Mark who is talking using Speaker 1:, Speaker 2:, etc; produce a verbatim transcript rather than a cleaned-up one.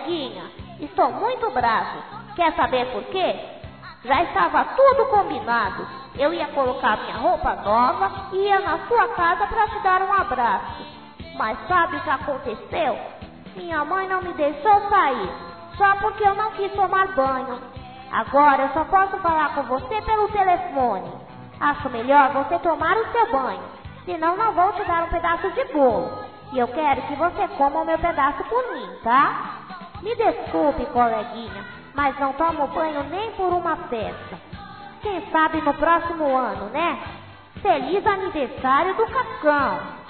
Speaker 1: coleguinha, estou muito bravo. Quer saber por quê? Já estava tudo combinado. Eu ia colocar minha roupa nova e ia na sua casa para te dar um abraço. Mas sabe o que aconteceu? Minha mãe não me deixou sair, só porque eu não quis tomar banho. Agora eu só posso falar com você pelo telefone. Acho melhor você tomar o seu banho, senão não vou te dar um pedaço de bolo. E eu quero que você coma o meu pedaço por mim, tá? Me desculpe, coleguinha, mas não tomo banho nem por uma festa. Quem sabe no próximo ano, né? Feliz aniversário do Cacão!